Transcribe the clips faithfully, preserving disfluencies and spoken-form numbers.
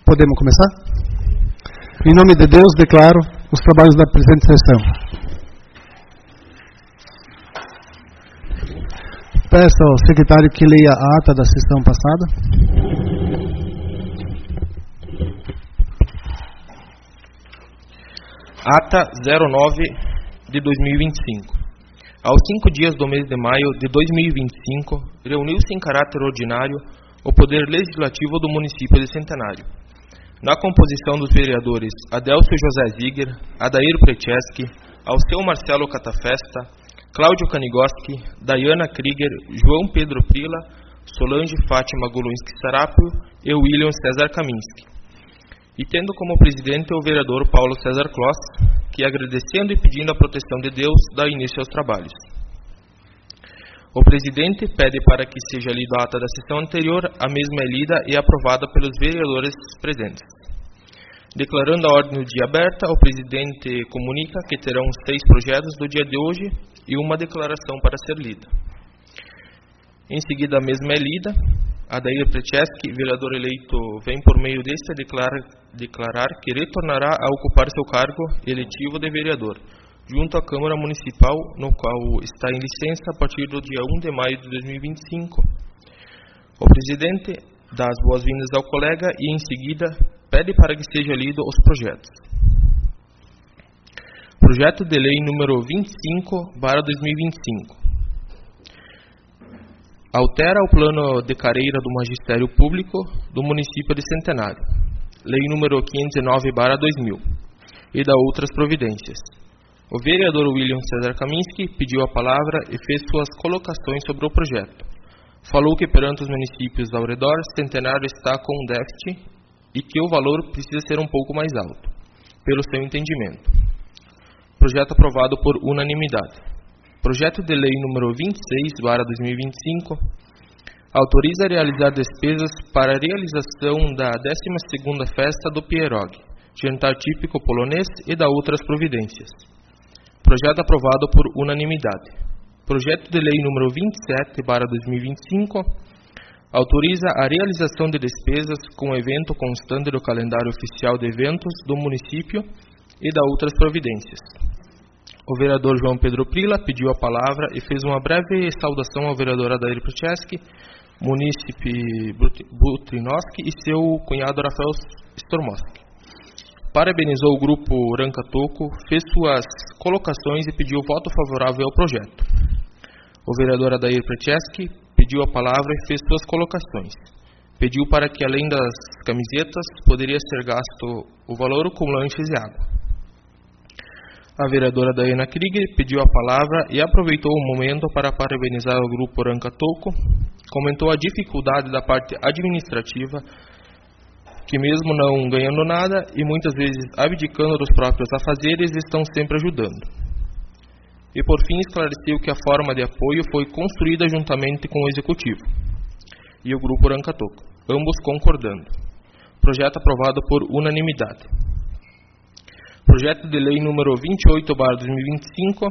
Podemos começar? Em nome de Deus, declaro os trabalhos da presente sessão. Peço ao secretário que leia a ata da sessão passada. Ata zero nove de dois mil e vinte e cinco. Aos cinco dias do mês de maio de dois mil e vinte e cinco, reuniu-se em caráter ordinário o Poder Legislativo do município de Centenário. Na composição dos vereadores Adelcio José Ziger, Adair Precheski, Alceu Marcelo Catafesta, Cláudio Kanigoski, Dayana Krieger, João Pedro Prila, Solange Fátima Goluinski Sarapio e William César Kaminski. E tendo como presidente o vereador Paulo César Kloss, que, agradecendo e pedindo a proteção de Deus, dá início aos trabalhos. O presidente pede para que seja lida a ata da sessão anterior, a mesma é lida e aprovada pelos vereadores presentes. Declarando a ordem do dia aberta, o presidente comunica que terão seis projetos do dia de hoje e uma declaração para ser lida. Em seguida, a mesma é lida. Adair Precheski, vereador eleito, vem por meio deste declarar, declarar que retornará a ocupar seu cargo eletivo de vereador, junto à Câmara Municipal, no qual está em licença a partir do dia um de maio de dois mil e vinte e cinco. O presidente dá as boas-vindas ao colega e, em seguida, pede para que seja lido os projetos. Projeto de Lei número vinte e cinco barra dois mil e vinte e cinco. Altera o plano de carreira do Magistério Público do município de Centenário, Lei número quinhentos e nove barra dois mil, e dá outras providências. O vereador William César Kaminski pediu a palavra e fez suas colocações sobre o projeto. Falou que perante os municípios ao redor, Centenário está com um déficit e que o valor precisa ser um pouco mais alto, pelo seu entendimento. Projeto aprovado por unanimidade. Projeto de Lei número vinte e seis barra dois mil e vinte e cinco autoriza a realizar despesas para a realização da décima segunda Festa do Pierog, jantar típico polonês e da outras providências. Projeto aprovado por unanimidade. Projeto de Lei número vinte e sete barra dois mil e vinte e cinco autoriza a realização de despesas com evento constante do calendário oficial de eventos do município e da outras providências. O vereador João Pedro Prila pediu a palavra e fez uma breve saudação ao vereador Adair Precheski, munícipe Butrinoski e seu cunhado Rafael Stormoski. Parabenizou o grupo Ranca Toco, fez suas colocações e pediu voto favorável ao projeto. O vereador Adair Precheski pediu a palavra e fez suas colocações. Pediu para que, além das camisetas, poderia ser gasto o valor com lanches e água. A vereadora Dayana Krieger pediu a palavra e aproveitou o momento para parabenizar o grupo Ranca Toco. Comentou a dificuldade da parte administrativa, que mesmo não ganhando nada e muitas vezes abdicando dos próprios afazeres, estão sempre ajudando. E por fim esclareceu que a forma de apoio foi construída juntamente com o Executivo e o grupo Ranca Toco, ambos concordando. Projeto aprovado por unanimidade. Projeto de Lei número vinte e oito barra dois mil e vinte e cinco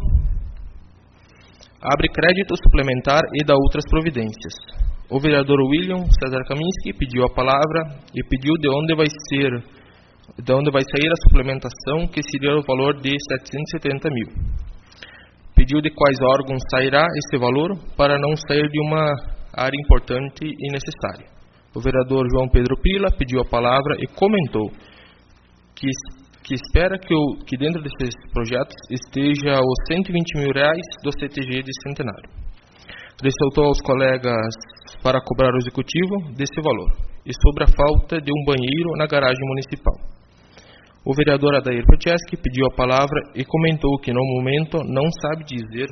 abre crédito suplementar e dá outras providências. O vereador William César Kaminski pediu a palavra e pediu de onde vai ser, de onde vai sair a suplementação, que seria o valor de setecentos e setenta mil. Pediu de quais órgãos sairá esse valor para não sair de uma área importante e necessária. O vereador João Pedro Prila pediu a palavra e comentou que que espera que, o, que dentro desses projetos esteja os cento e vinte mil reais do C T G de Centenário. Ressaltou aos colegas para cobrar o executivo desse valor e sobre a falta de um banheiro na garagem municipal. O vereador Adair Precheski pediu a palavra e comentou que no momento não sabe dizer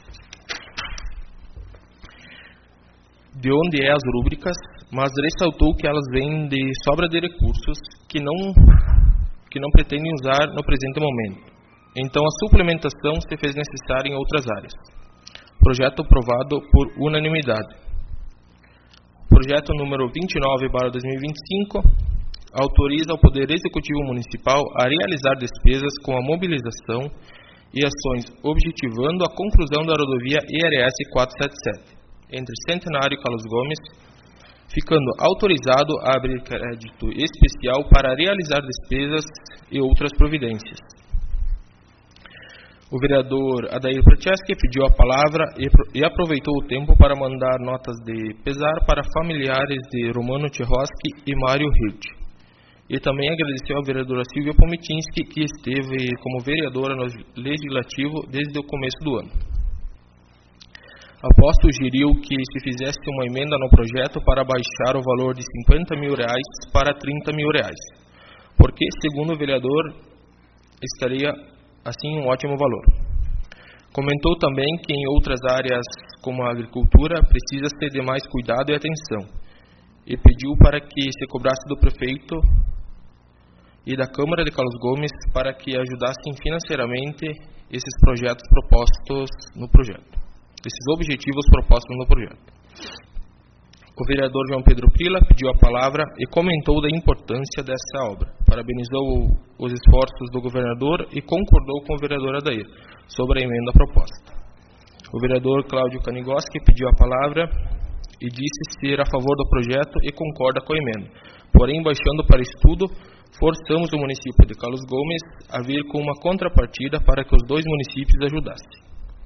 de onde é as rúbricas, mas ressaltou que elas vêm de sobra de recursos que não que não pretendem usar no presente momento. Então, a suplementação se fez necessária em outras áreas. Projeto aprovado por unanimidade. Projeto número vinte e nove barra dois mil e vinte e cinco autoriza o Poder Executivo Municipal a realizar despesas com a mobilização e ações objetivando a conclusão da rodovia I R S quatrocentos e setenta e sete entre Centenário e Carlos Gomes, ficando autorizado a abrir crédito especial para realizar despesas e outras providências. O vereador Adair Prochaska pediu a palavra e aproveitou o tempo para mandar notas de pesar para familiares de Romano Tchaikovsky e Mário Hirt. E também agradeceu à vereadora Silvia Pomitinski, que esteve como vereadora no Legislativo desde o começo do ano. Após sugeriu que se fizesse uma emenda no projeto para baixar o valor de cinquenta mil reais para trinta mil reais, porque, segundo o vereador, estaria assim um ótimo valor. Comentou também que em outras áreas, como a agricultura, precisa-se de mais cuidado e atenção, e pediu para que se cobrasse do prefeito e da Câmara de Carlos Gomes para que ajudassem financeiramente esses projetos propostos no projeto, esses objetivos propostos no projeto. O vereador João Pedro Prila pediu a palavra e comentou da importância dessa obra. Parabenizou os esforços do governador e concordou com o vereador Adair sobre a emenda proposta. O vereador Cláudio Canigoski pediu a palavra e disse ser a favor do projeto e concorda com a emenda. Porém, baixando para estudo, forçamos o município de Carlos Gomes a vir com uma contrapartida para que os dois municípios ajudassem.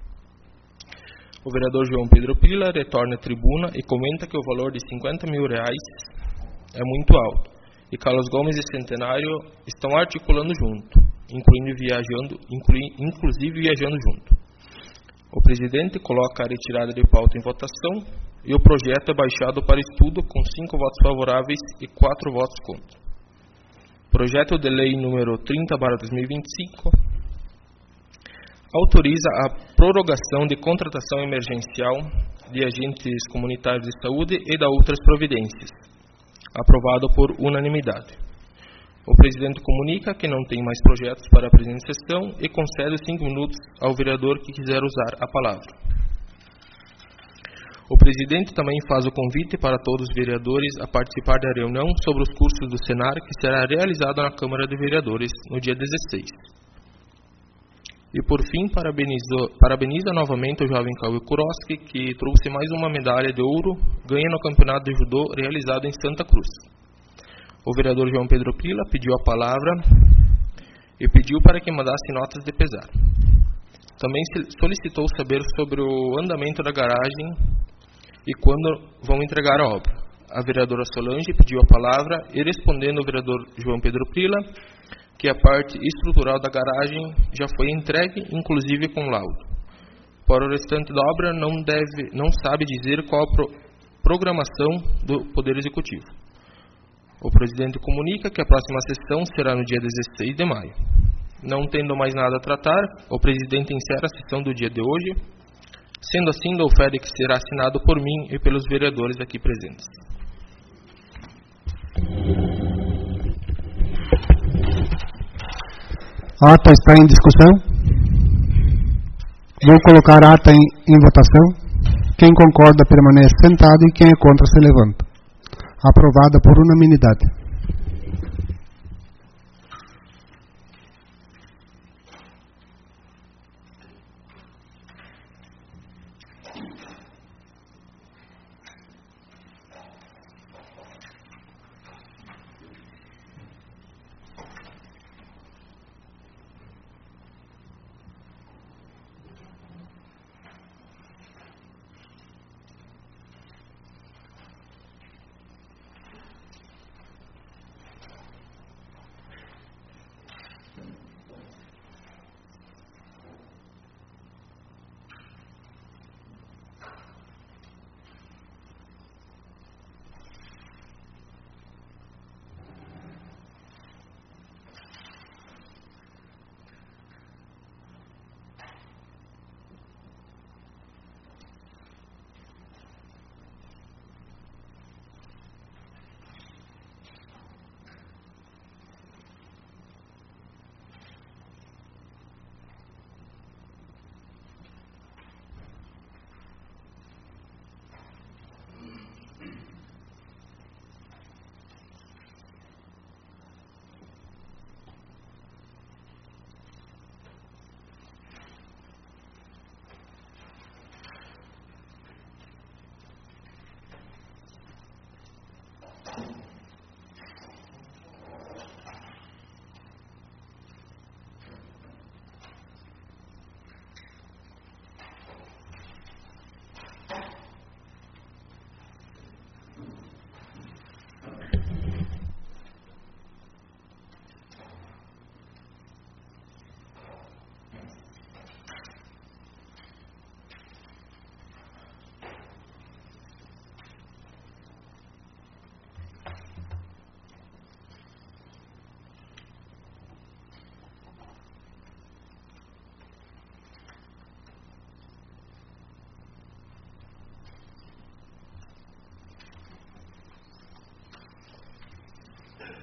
O vereador João Pedro Prila retorna à tribuna e comenta que o valor de cinquenta mil reais é muito alto e Carlos Gomes e Centenário estão articulando junto, incluindo viajando, inclui, inclusive viajando junto. O presidente coloca a retirada de pauta em votação e o projeto é baixado para estudo com cinco votos favoráveis e quatro votos contra. Projeto de lei número trinta barra dois mil e vinte e cinco autoriza a prorrogação de contratação emergencial de agentes comunitários de saúde e da outras providências, aprovado por unanimidade. O presidente comunica que não tem mais projetos para a presente sessão e concede cinco minutos ao vereador que quiser usar a palavra. O presidente também faz o convite para todos os vereadores a participar da reunião sobre os cursos do Senar, que será realizada na Câmara de Vereadores no dia dezesseis. E, por fim, parabeniza novamente o jovem Cauê Kuroski, que trouxe mais uma medalha de ouro, ganha no campeonato de judô realizado em Santa Cruz. O vereador João Pedro Prila pediu a palavra e pediu para que mandasse notas de pesar. Também solicitou saber sobre o andamento da garagem e quando vão entregar a obra. A vereadora Solange pediu a palavra e, respondendo ao vereador João Pedro Prila, que a parte estrutural da garagem já foi entregue, inclusive com laudo. Para o restante da obra, não, deve, não sabe dizer qual a pro, programação do Poder Executivo. O presidente comunica que a próxima sessão será no dia dezesseis de maio. Não tendo mais nada a tratar, o presidente encerra a sessão do dia de hoje. Sendo assim, dou fé de que será assinado por mim e pelos vereadores aqui presentes. A ata está em discussão. Vou colocar a ata em, em votação. Quem concorda permanece sentado e quem é contra se levanta. Aprovada por unanimidade.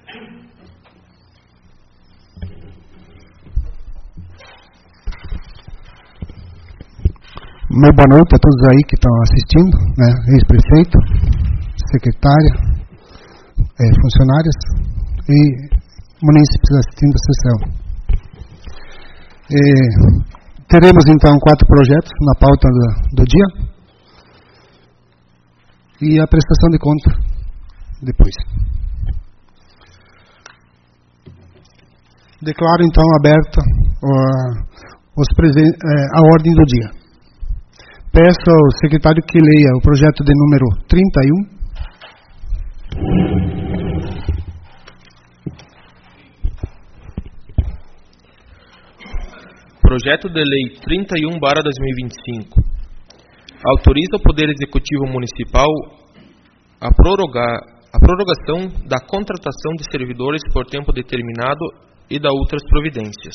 Meu boa noite a todos aí que estão assistindo, né? Ex-prefeito, secretária, é, funcionários e munícipes assistindo a sessão. É, teremos então quatro projetos na pauta do, do dia e a prestação de conta depois. Declaro então aberta a, os presen- a ordem do dia. Peço ao secretário que leia o projeto de número trinta e um. Projeto de Lei trinta e um barra dois mil e vinte e cinco autoriza o Poder Executivo Municipal a prorrogar a prorrogação da contratação de servidores por tempo determinado e da outras providências.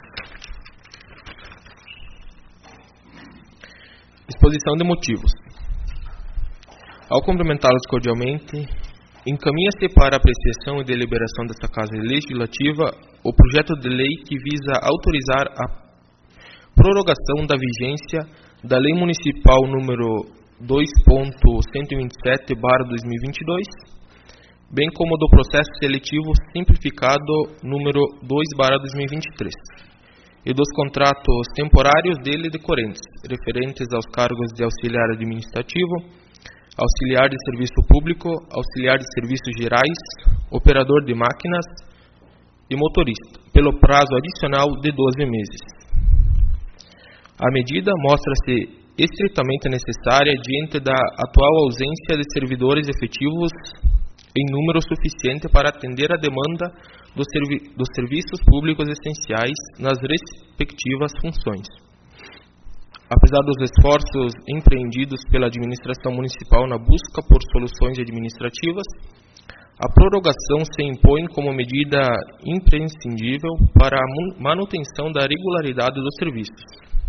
Exposição de motivos. Ao cumprimentá-los cordialmente, encaminha-se para apreciação e deliberação desta Casa Legislativa o projeto de lei que visa autorizar a prorrogação da vigência da Lei Municipal número dois ponto cento e vinte e sete barra dois mil e vinte e dois, bem como do processo seletivo simplificado número dois barra dois mil e vinte e três. E dos contratos temporários dele decorrentes, referentes aos cargos de auxiliar administrativo, auxiliar de serviço público, auxiliar de serviços gerais, operador de máquinas e motorista, pelo prazo adicional de doze meses. A medida mostra-se estritamente necessária diante da atual ausência de servidores efetivos em número suficiente para atender a demanda dos, servi dos serviços públicos essenciais nas respectivas funções. Apesar dos esforços empreendidos pela administração municipal na busca por soluções administrativas, a prorrogação se impõe como medida imprescindível para a manutenção da regularidade dos serviços.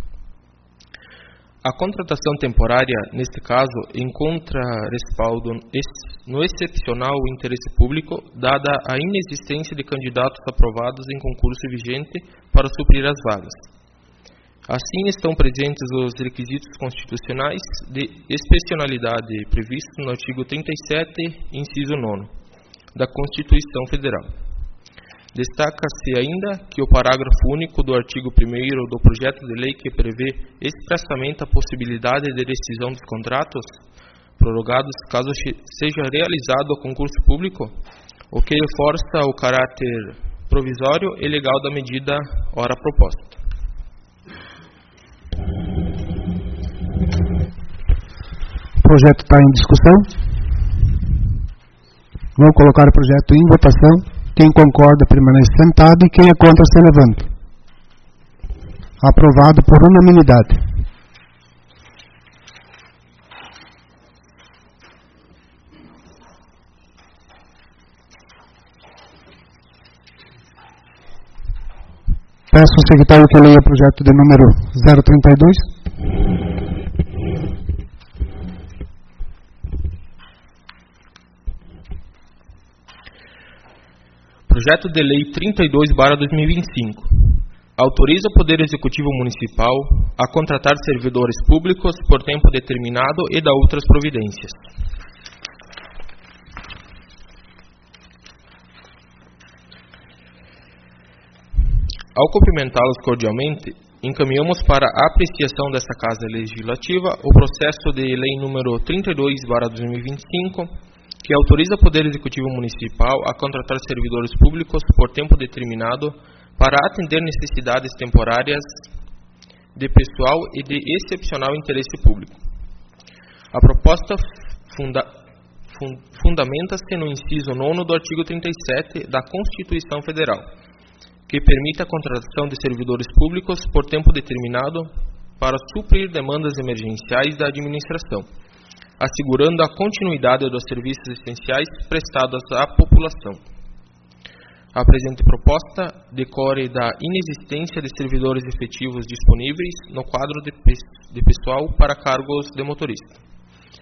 A contratação temporária, neste caso, encontra respaldo no excepcional interesse público, dada a inexistência de candidatos aprovados em concurso vigente para suprir as vagas. Assim, estão presentes os requisitos constitucionais de excepcionalidade previstos no artigo trinta e sete, inciso nono, da Constituição Federal. Destaca-se ainda que o parágrafo único do artigo primeiro do projeto de lei que prevê expressamente a possibilidade de rescisão dos contratos prorrogados caso seja realizado o concurso público, o que reforça o caráter provisório e legal da medida ora proposta. O projeto está em discussão. Vou colocar o projeto em votação. Quem concorda permanece sentado e quem é contra se levanta. Aprovado por unanimidade. Peço ao secretário que leia o projeto de número zero trinta e dois. Projeto de Lei trinta e dois barra dois mil e vinte e cinco autoriza o Poder Executivo Municipal a contratar servidores públicos por tempo determinado e da outras providências. Ao cumprimentá-los cordialmente, encaminhamos para a apreciação desta Casa Legislativa o processo de Lei número trinta e dois barra dois mil e vinte e cinco, que autoriza o Poder Executivo Municipal a contratar servidores públicos por tempo determinado para atender necessidades temporárias de pessoal e de excepcional interesse público. A proposta funda, fund, fundamenta-se no inciso nono do artigo trinta e sete da Constituição Federal, que permite a contratação de servidores públicos por tempo determinado para suprir demandas emergenciais da administração, assegurando a continuidade dos serviços essenciais prestados à população. A presente proposta decorre da inexistência de servidores efetivos disponíveis no quadro de, de pessoal para cargos de motorista,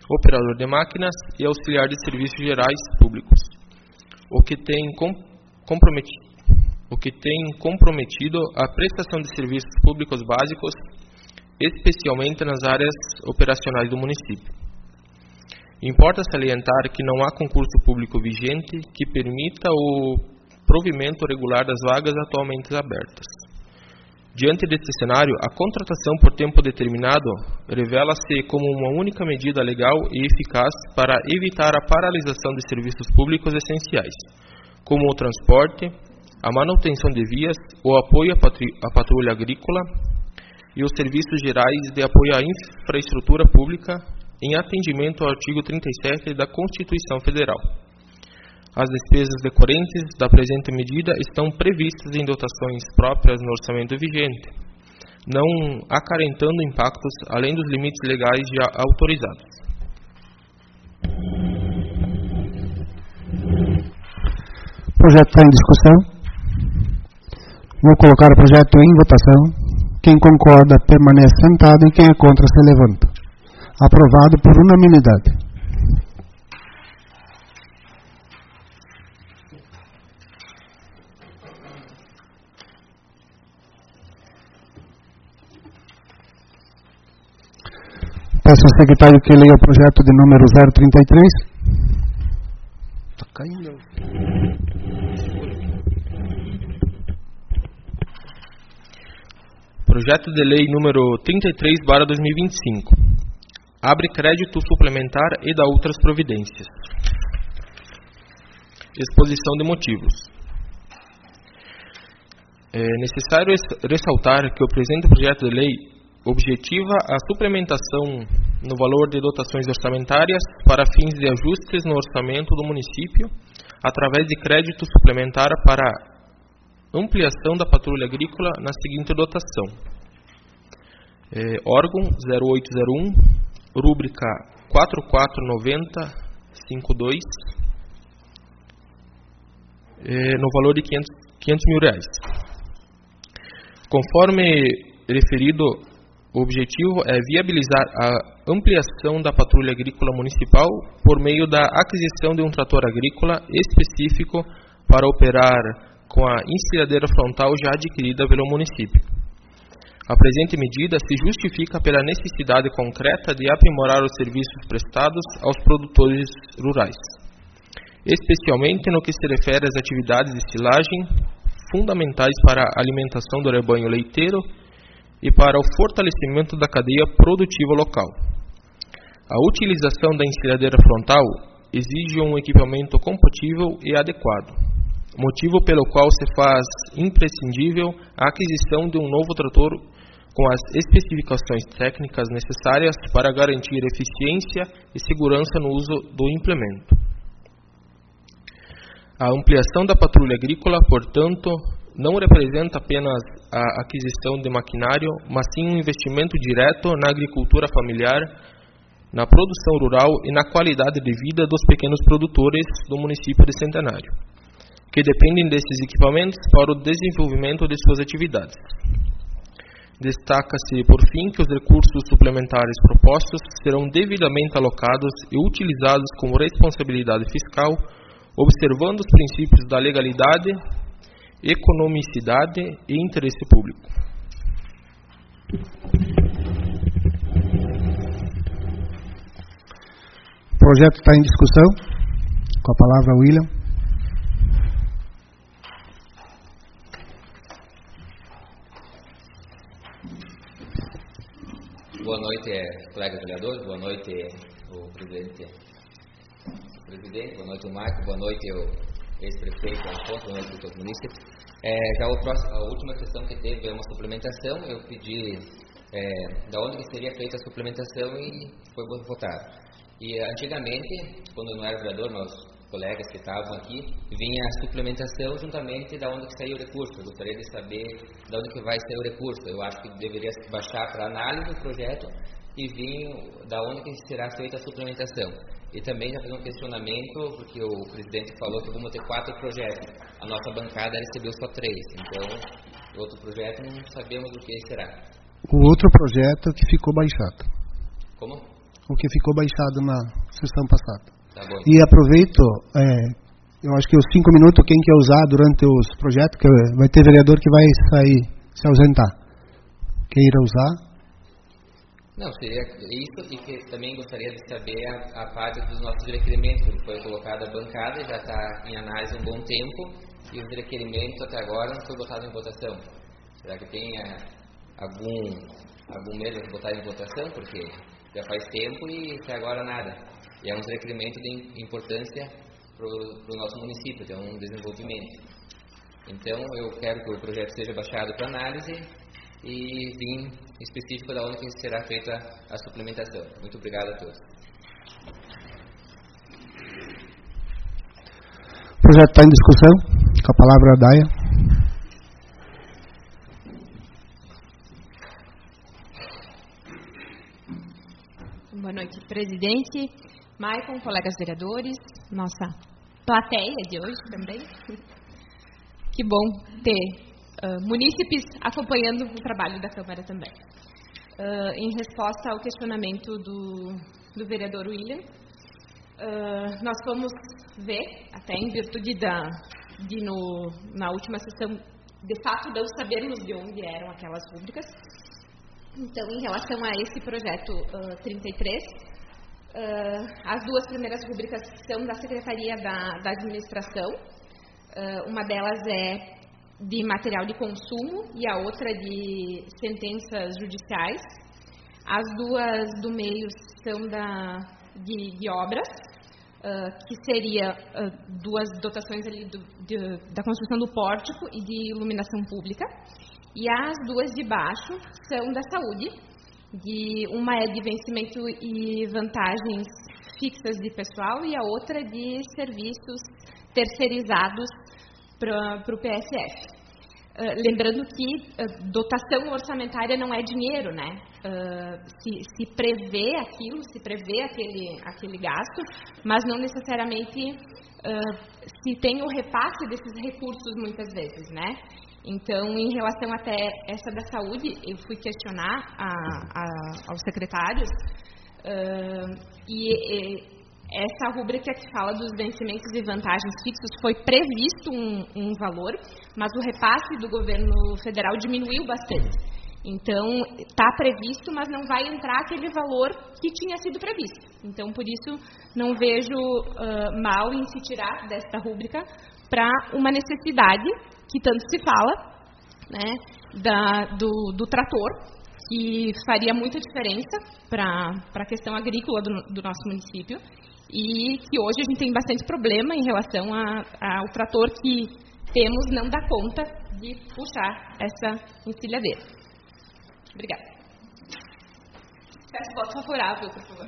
operador de máquinas e auxiliar de serviços gerais públicos, o que tem com, comprometido, o que tem comprometido a prestação de serviços públicos básicos, especialmente nas áreas operacionais do município. Importa salientar que não há concurso público vigente que permita o provimento regular das vagas atualmente abertas. Diante deste cenário, a contratação por tempo determinado revela-se como uma única medida legal e eficaz para evitar a paralisação de serviços públicos essenciais, como o transporte, a manutenção de vias, o apoio à patrulha agrícola e os serviços gerais de apoio à infraestrutura pública, em atendimento ao artigo trinta e sete da Constituição Federal. As despesas decorrentes da presente medida estão previstas em dotações próprias no orçamento vigente, não acarentando impactos além dos limites legais já autorizados. O projeto está em discussão. Vou colocar o projeto em votação. Quem concorda permanece sentado e quem é contra se levanta. Aprovado por unanimidade. Peço ao secretário que leia o projeto de número zero trinta e três. Está caindo. Projeto de lei número trinta e três barra dois mil e vinte e cinco. Abre crédito suplementar e dá outras providências. Exposição de motivos. É necessário ressaltar que o presente projeto de lei objetiva a suplementação no valor de dotações orçamentárias para fins de ajustes no orçamento do município, através de crédito suplementar para ampliação da patrulha agrícola na seguinte dotação. É, órgão zero oito zero um, rúbrica quatro quatro nove zero cinco dois, é, no valor de quinhentos mil reais. Conforme referido, o objetivo é viabilizar a ampliação da patrulha agrícola municipal por meio da aquisição de um trator agrícola específico para operar com a encilhadeira frontal já adquirida pelo município. A presente medida se justifica pela necessidade concreta de aprimorar os serviços prestados aos produtores rurais, especialmente no que se refere às atividades de silagem, fundamentais para a alimentação do rebanho leiteiro e para o fortalecimento da cadeia produtiva local. A utilização da encilhadeira frontal exige um equipamento compatível e adequado, motivo pelo qual se faz imprescindível a aquisição de um novo trator com as especificações técnicas necessárias para garantir eficiência e segurança no uso do implemento. A ampliação da patrulha agrícola, portanto, não representa apenas a aquisição de maquinário, mas sim um investimento direto na agricultura familiar, na produção rural e na qualidade de vida dos pequenos produtores do município de Centenário, que dependem desses equipamentos para o desenvolvimento de suas atividades. Destaca-se, por fim, que os recursos suplementares propostos serão devidamente alocados e utilizados com responsabilidade fiscal, observando os princípios da legalidade, economicidade e interesse público. O projeto está em discussão. Com a palavra, William. Boa noite, colegas vereadores. Boa noite, o presidente. O presidente. Boa noite, o Marco. Boa noite, o ex-prefeito Alfonso, boa noite a todos os munícipes. É, já o próximo, a última questão que teve é uma suplementação. Eu pedi é, da onde que seria feita a suplementação e foi votado. E antigamente, quando eu não era vereador, meus colegas que estavam aqui, vinha a suplementação juntamente da onde que saiu o recurso. Eu gostaria de saber da onde que vai sair o recurso. Eu acho que deveria baixar para análise do projeto e vir da onde que será feita a suplementação. E também já fazer um questionamento, porque o presidente falou que vamos ter quatro projetos. A nossa bancada recebeu só três. Então, outro projeto não sabemos o que será. O outro projeto que ficou baixado. Como? O que ficou baixado na sessão passada. Tá bom. E aproveito, é, Eu acho que os cinco minutos, quem quer usar durante os projetos, que vai ter vereador que vai sair, se ausentar. Quem irá usar? Não, seria isso, e que também gostaria de saber a, a parte dos nossos requerimentos, que foi colocada a bancada, já está em análise há um bom tempo, e os requerimentos até agora não foram botados em votação. Será que tem a, algum, algum medo de botar em votação? Porque já faz tempo e até agora nada. E é um requerimento de importância para o nosso município, é um desenvolvimento. Então, eu quero que o projeto seja baixado para análise e vim específico da onde que será feita a suplementação. Muito obrigado a todos. O projeto está em discussão. Com a palavra a Daia. Boa noite, presidente, Maicon, colegas vereadores, nossa plateia de hoje também. Que bom ter uh, munícipes acompanhando o trabalho da Câmara também. Uh, em resposta ao questionamento do, do vereador William, uh, nós fomos ver, até em virtude da, de no, na última sessão, de fato não sabermos de onde eram aquelas rúbricas. Então, em relação a esse projeto uh, trinta e três, uh, as duas primeiras rúbricas são da Secretaria da, da Administração. Uh, uma delas é de material de consumo e a outra de sentenças judiciais. As duas do meio são da, de, de obras, uh, que seria uh, duas dotações ali do, de, da construção do pórtico e de iluminação pública. E as duas de baixo são da saúde, de, uma é de vencimento e vantagens fixas de pessoal e a outra de serviços terceirizados para o P S F. Uh, lembrando que uh, dotação orçamentária não é dinheiro, né? Uh, se, se prevê aquilo, se prevê aquele, aquele gasto, mas não necessariamente uh, se tem o repasse desses recursos muitas vezes, né? Então, em relação até essa da saúde, eu fui questionar a, a, aos secretários uh, e, e essa rúbrica que fala dos vencimentos e vantagens fixos foi previsto um, um valor, mas o repasse do governo federal diminuiu bastante. Então, está previsto, mas não vai entrar aquele valor que tinha sido previsto. Então, por isso, não vejo uh, mal em se tirar desta rúbrica para uma necessidade que tanto se fala, né, da, do, do trator, que faria muita diferença para a questão agrícola do, do nosso município, e que hoje a gente tem bastante problema em relação a, ao trator que temos não dá conta de puxar essa encilhadeira. Obrigada. Peço voto favorável, por favor.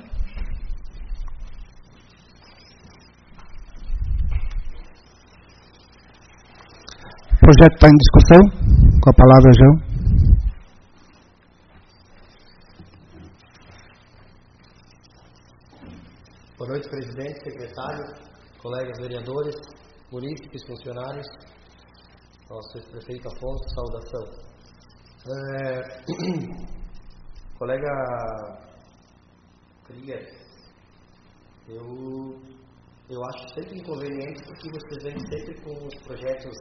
O projeto está em discussão. Com a palavra, João. Boa noite, presidente, secretário, colegas vereadores, munícipes, funcionários, nosso ex-prefeito Afonso, saudação. É, colega Krieger, eu, eu acho sempre inconveniente porque vocês vêm sempre com os projetos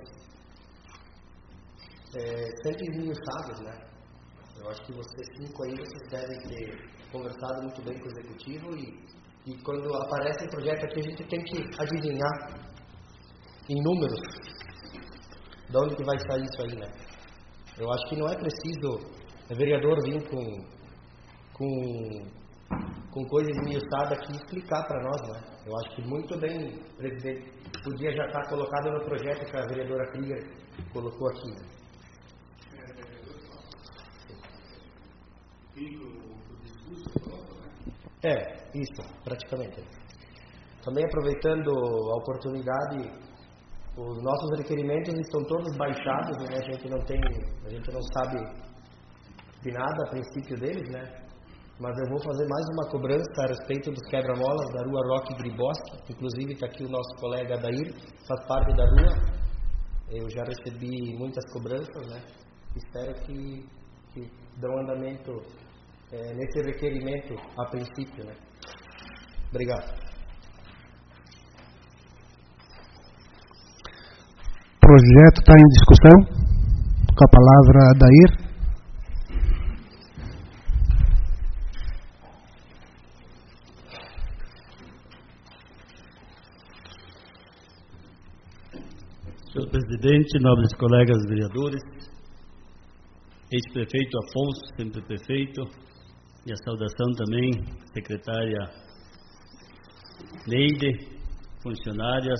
É, sempre esmiuçados, né? Eu acho que vocês cinco aí, vocês devem ter conversado muito bem com o executivo e, e quando aparece um projeto aqui, a gente tem que adivinhar em números de onde que vai sair isso aí, né? Eu acho que não é preciso o vereador vir com, com, com coisa esmiuçada aqui e explicar para nós, né? Eu acho que muito bem, presidente, podia já estar colocado no projeto que a vereadora Krieger colocou aqui, né? É, isso, praticamente. Também aproveitando a oportunidade, os nossos requerimentos estão todos baixados, né? A gente não tem, a gente não sabe de nada a princípio deles, né? Mas eu vou fazer mais uma cobrança a respeito dos quebra-molas da rua Roque Griboski. Inclusive está aqui o nosso colega Adair, faz parte da rua. Eu já recebi muitas cobranças, né? Espero que, que dão andamento é, nesse requerimento a princípio, né? Obrigado. projeto está em discussão. Com a palavra, Dair. Senhor presidente, nobres colegas vereadores, ex-prefeito Afonso, sempre prefeito, e a saudação também, secretária Neide, funcionárias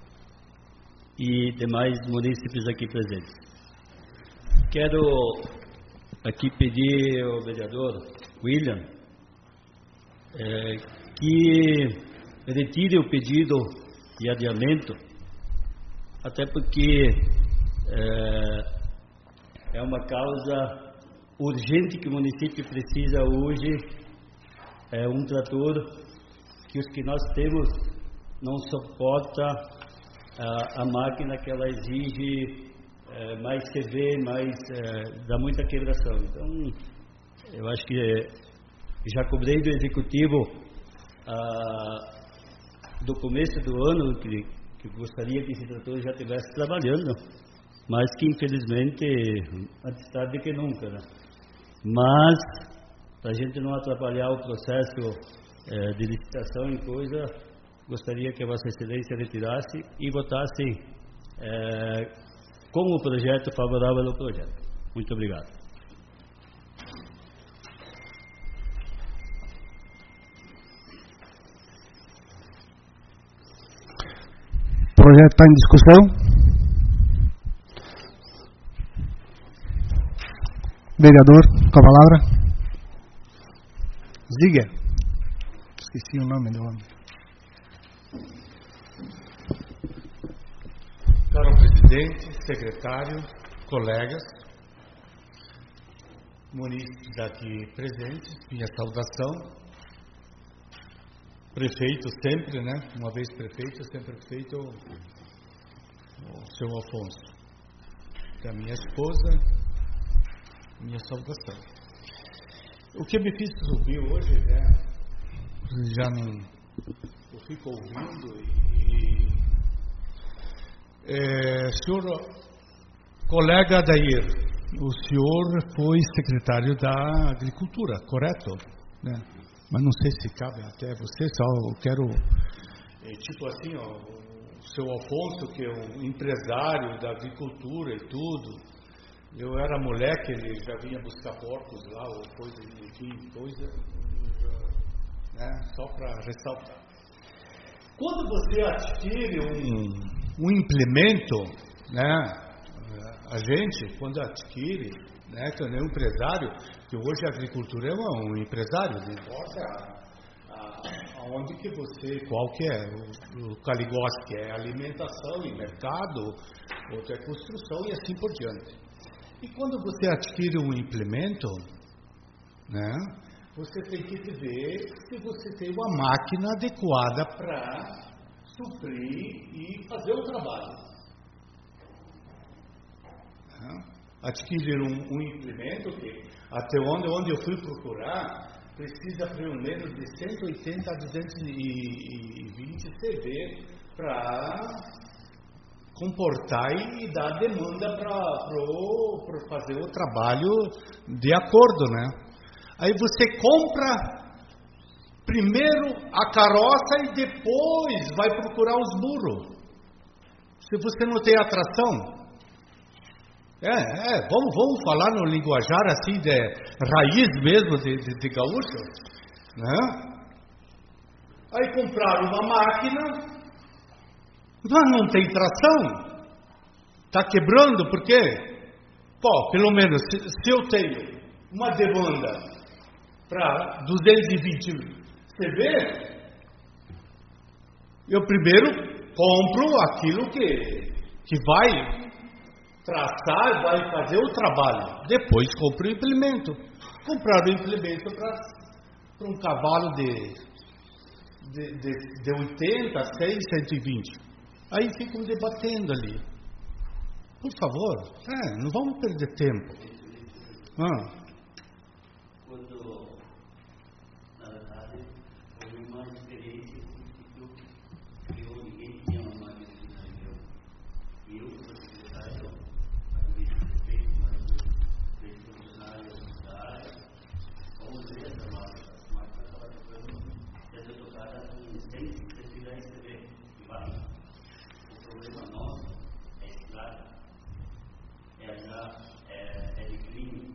e demais munícipes aqui presentes. Quero aqui pedir ao vereador William é, que retire o pedido de adiamento, até porque é, é uma causa urgente que o município precisa hoje, é um trator que os que nós temos não suporta a, a máquina, que ela exige é, mais C V, mais, é, dá muita quebração. Então, eu acho que é, já cobrei do executivo a, do começo do ano que, que gostaria que esse trator já estivesse trabalhando, mas que infelizmente antes tarde que nunca, né? Mas para a gente não atrapalhar o processo é, de licitação e coisa, gostaria que a Vossa Excelência retirasse e votasse é, com o projeto, favorável ao projeto. Muito obrigado. O projeto está em discussão. Vereador, com a palavra. Ziger. Esqueci o nome do homem. Caro presidente, secretário, colegas, munícipes aqui presentes, minha saudação. Prefeito sempre, né? Uma vez prefeito, sempre prefeito, o seu Afonso. Da minha esposa, minha saudação. O que me fiz subir hoje, né? Já não... Eu fico ouvindo e... É, senhor colega Dair, o senhor foi secretário da Agricultura, correto? Né? Mas não sei se cabe até você, só eu quero... É, tipo assim, ó, o seu Afonso, que é um empresário da agricultura e tudo... Eu era moleque, ele já vinha buscar porcos lá, ou coisa, enfim, coisa, né, só para ressaltar. Quando você adquire um, um implemento, né, a gente, quando adquire, né, que é um empresário, que hoje a agricultura é um empresário, não importa aonde que você, qual que é, o, o Caligosque é alimentação e mercado, outro é construção e assim por diante. E quando você adquire um implemento, né, você tem que ver se você tem uma máquina adequada para suprir e fazer o trabalho. Né? Adquirir um, um implemento que, até onde, onde eu fui procurar, precisa pelo menos de cento e oitenta a duzentos e vinte C V para... comportar e dar demanda para fazer o trabalho de acordo, né? Aí você compra primeiro a carroça e depois vai procurar os burros. Se você não tem atração, é, é vamos, vamos falar no linguajar assim de raiz mesmo de, de, de gaúcho, né? Aí compraram uma máquina, mas não tem tração, está quebrando, por quê? Pô, pelo menos, se, se eu tenho uma demanda para duzentos e vinte C V, eu primeiro compro aquilo que, que vai traçar, vai fazer o trabalho, depois compro o implemento. Comprar o implemento para um cavalo de, de, de, de oitenta, cem, cento e vinte. Aí ficam debatendo ali. Por favor, é, não vamos perder tempo. Ah. Quando, na verdade, houve uma experiência que eu, ninguém tinha uma máquina de região. E eu, é, é de crime.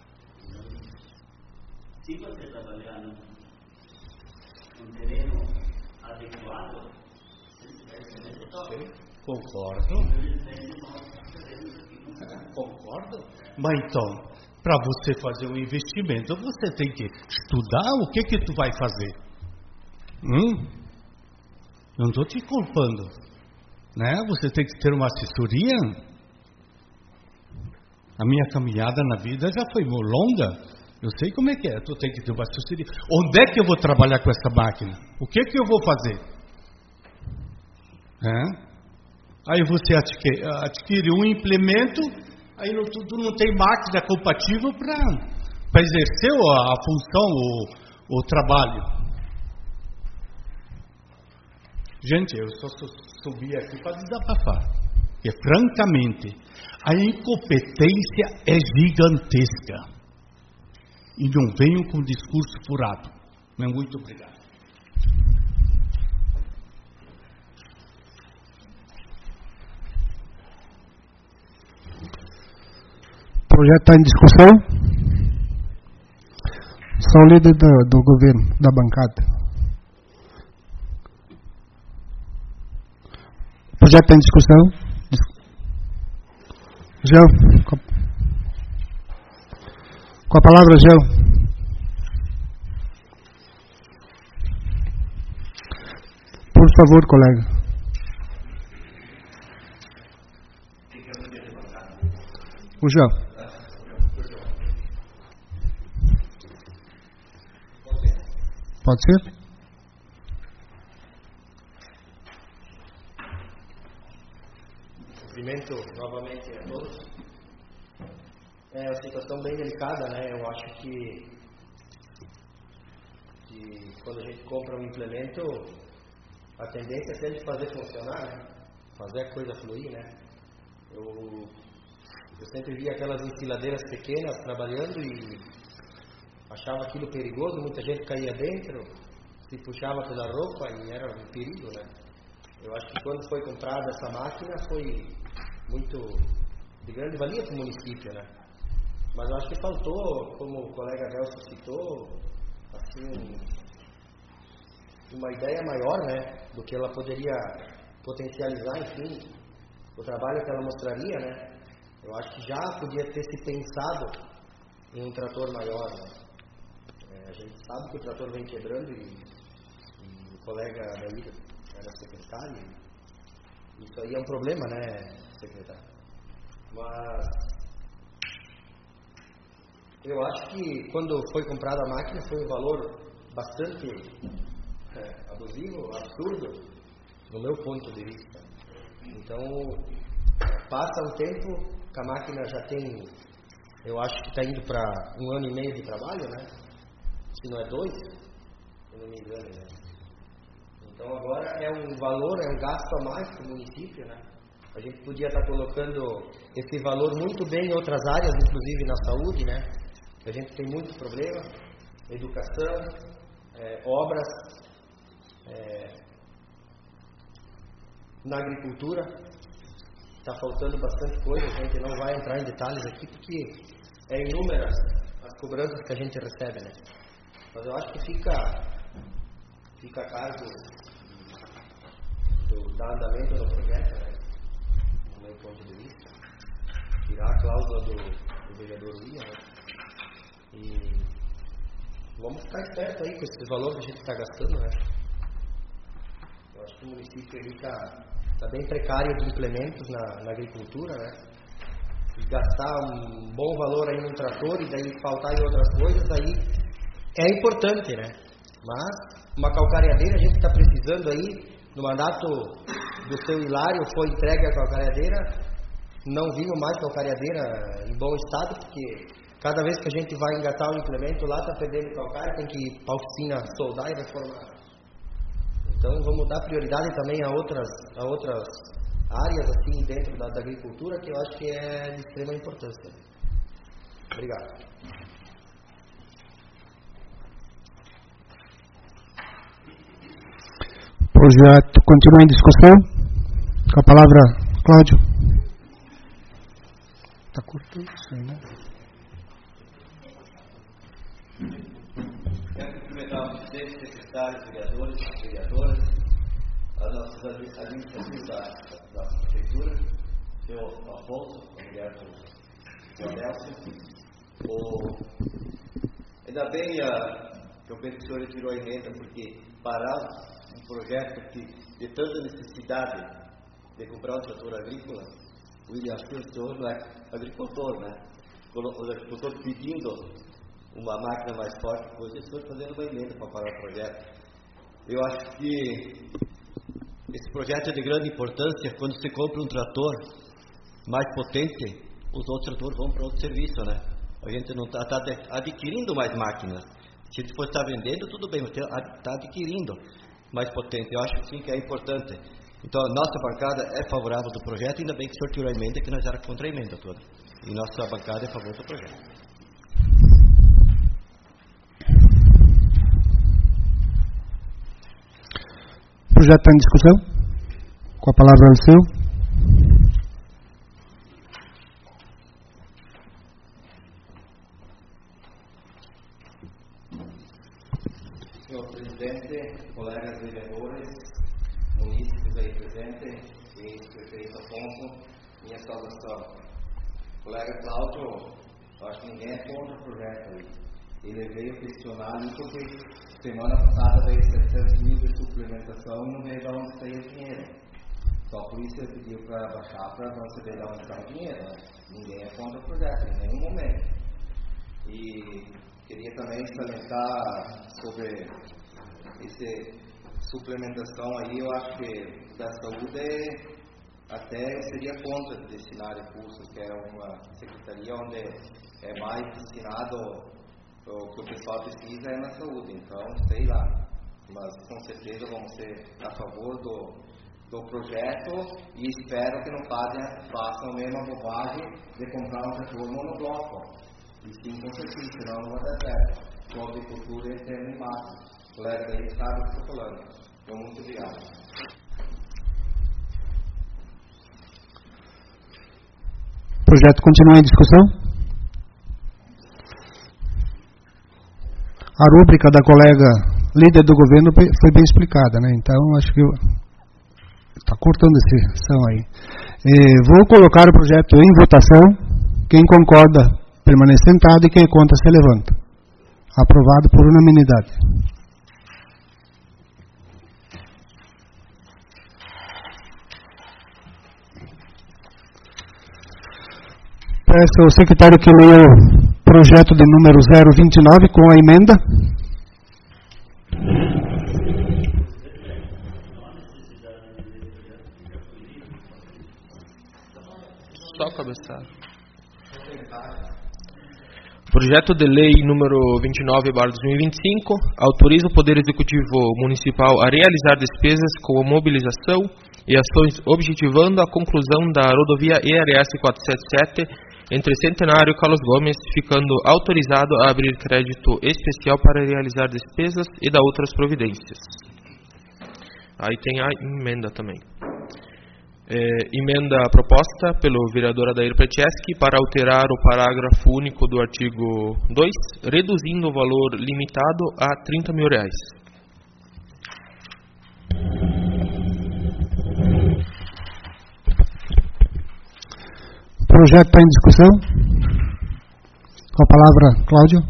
Se você trabalhar num, num terreno adequado, você vai ser top. Concordo. Concordo. Mas então, para você fazer um investimento, você tem que estudar o que que tu vai fazer. Hum? Não estou te culpando, né? Você tem que ter uma assessoria. A minha caminhada na vida já foi longa. Eu sei como é que é. Tu tem que ter uma assessoria. Onde é que eu vou trabalhar com essa máquina? O que que eu vou fazer? É? Aí você adquire, adquire um implemento, aí não, tu, tu não tem máquina compatível para exercer a, a função, o, o trabalho. Gente, eu só subi aqui para desabafar, porque francamente a incompetência é gigantesca. E não venham com discurso furado. Muito obrigado. O projeto está em discussão. Só o líder do, do governo, da bancada. O projeto está em discussão. Gel, com a, com a palavra, Gel. Por favor, colega. O Gel. Pode ser? Cumprimento novamente a todos. É uma situação bem delicada, né? Eu acho que, que quando a gente compra um implemento, a tendência é sempre fazer funcionar, né? Fazer a coisa fluir, né? Eu, eu sempre vi aquelas enfiladeiras pequenas trabalhando e achava aquilo perigoso, muita gente caía dentro, se puxava pela roupa e era um perigo, né? Eu acho que quando foi comprada essa máquina foi muito de grande valia para o município, né? Mas eu acho que faltou, como o colega Nelson citou, assim, uma ideia maior, né? Do que ela poderia potencializar, enfim, o trabalho que ela mostraria, né? Eu acho que já podia ter se pensado em um trator maior, né? A gente sabe que o trator vem quebrando e, e o colega daí era secretário. Isso aí é um problema, né, secretário? Mas eu acho que quando foi comprada a máquina foi um valor bastante é, abusivo, absurdo, do meu ponto de vista. Então, passa um tempo que a máquina já tem, eu acho que está indo para um ano e meio de trabalho, né? Se não é dois, eu não me engano, né? Então agora é um valor, é um gasto a mais para o município, né? A gente podia estar colocando esse valor muito bem em outras áreas, inclusive na saúde, né? A gente tem muito problema, educação, é, obras, é, na agricultura, está faltando bastante coisa, a gente não vai entrar em detalhes aqui, porque é inúmeras as cobranças que a gente recebe, né? Mas eu acho que fica, fica a cargo do, do andamento do projeto, né? Do meu ponto de vista, tirar a cláusula do, do vereador William, né? E vamos ficar esperto aí com esse valor que a gente está gastando, né? Eu acho que o município está tá bem precário de implementos na, na agricultura, né? E gastar um bom valor aí num trator e daí faltar em outras coisas, aí é importante, né? Mas uma calcareadeira a gente está precisando aí. No mandato do seu Hilário foi entregue a calcareadeira. Não vimos mais calcareadeira em bom estado, porque cada vez que a gente vai engatar o implemento lá, está perdendo calcário, tem que ir para a oficina soldar e reformar. Então vamos dar prioridade também a outras, a outras áreas assim dentro da, da agricultura, que eu acho que é de extrema importância. Obrigado. O projeto continua em discussão. Com a palavra, Cláudio. Está cortando isso aí, né? Quero cumprimentar os presidentes, secretários, vereadores, vereadoras, as nossas administrações da, da prefeitura, o senhor Afonso, a mulher do senhor Nelson. O... Ainda bem a, que o senhor retirou a emenda, porque parar um projeto que, de tanta necessidade de comprar um trator agrícola, o William, acho que o senhor não é agricultor, né? O agricultor pedindo uma máquina mais forte, depois o senhor fazendo uma emenda para parar o projeto. Eu acho que esse projeto é de grande importância. Quando você compra um trator mais potente, os outros tratores vão para outro serviço, né? A gente não está tá adquirindo mais máquinas. Se a gente for estar vendendo, tudo bem, mas está adquirindo mais potente. Eu acho sim que é importante. Então, a nossa bancada é favorável do projeto, ainda bem que o senhor tirou a emenda, que nós era contra a emenda toda. E nossa bancada é a favor do projeto. O projeto está em discussão. Com a palavra ao seu. Senhor presidente, colegas vereadores, munícipes aí presentes, ex-prefeito Afonso, minha saudação. Colega Cláudio, acho que ninguém é contra o projeto aí. Ele veio questionar ali porque semana passada veio setecentos mil de suplementação e não veio de onde saía o dinheiro. Só por isso ele pediu para baixar para não saber de onde está o dinheiro. Né? Ninguém é contra o projeto em nenhum momento. E queria também salientar sobre essa suplementação aí. Eu acho que da saúde até seria contra destinar recursos, que é uma secretaria onde é mais destinado o que o pessoal precisa é na saúde. Então, sei lá, mas com certeza vamos ser a favor do, do projeto e espero que não fazem, façam a mesma bobagem de comprar um trator monobloco. E sim, com certeza, senão não vai dar certo. Com a agricultura e termo em massa. O colega aí sabe o que estou falando. Então, muito obrigado. O projeto continua em discussão. A rúbrica da colega líder do governo foi bem explicada, né? Então, acho que está cortando essa sessão aí. E vou colocar o projeto em votação. Quem concorda, permanece sentado, e quem é contra, se levanta. Aprovado por unanimidade. Peço ao secretário que leia o projeto de número zero vinte e nove com a emenda. Só cabeçar. Projeto de lei número vinte e nove barra dois mil e vinte e cinco autoriza o Poder Executivo Municipal a realizar despesas com a mobilização e ações objetivando a conclusão da rodovia E R S quatrocentos e setenta e sete entre Centenário e Carlos Gomes, ficando autorizado a abrir crédito especial para realizar despesas e dar outras providências. Aí tem a emenda também. É, emenda proposta pelo vereador Adair Petcheski para alterar o parágrafo único do artigo dois, reduzindo o valor limitado a trinta mil reais. O projeto está em discussão. Com a palavra, Cláudio.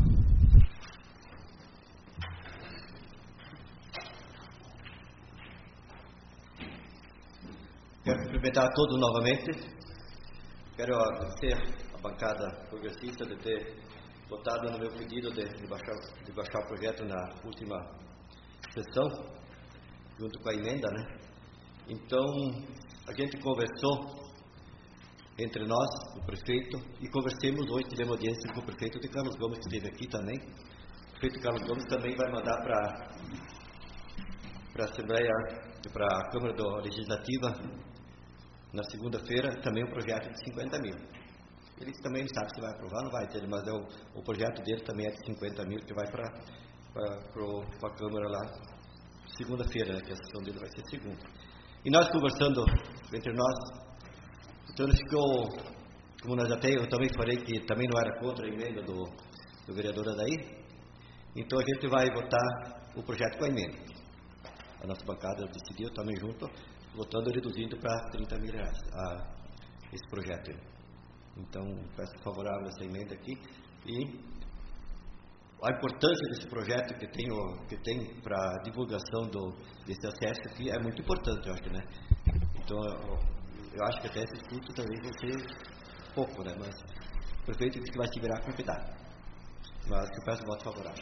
Quero cumprimentar a todos novamente. Quero agradecer a bancada progressista de ter votado no meu pedido de, de, baixar, de baixar o projeto na última sessão, junto com a emenda, né? Então, a gente conversou entre nós, o prefeito, e conversemos hoje, tivemos audiência com o prefeito de Carlos Gomes, que esteve aqui também. O prefeito Carlos Gomes também vai mandar para para a Assembleia, para a Câmara Legislativa, na segunda-feira, também um projeto de cinquenta mil. Ele também não sabe se vai aprovar, não vai ter, mas é o, o projeto dele também é de cinquenta mil, que vai para a Câmara lá, segunda-feira, né, que a sessão dele vai ser segunda. E nós conversando entre nós, então ficou como nós até, eu também falei que também não era contra a emenda do, do vereador Adair, então a gente vai votar o projeto com a emenda. A nossa bancada decidiu também junto, votando reduzindo para trinta mil reais a, esse projeto. Então, peço favorável a essa emenda aqui. E a importância desse projeto que tem, que tem para a divulgação do, desse acesso aqui é muito importante, eu acho, né? Então, eu, eu acho que até esse estudo talvez vai ser pouco, né? Mas o prefeito disse que vai se virar com cuidado. Mas eu peço voto favorável.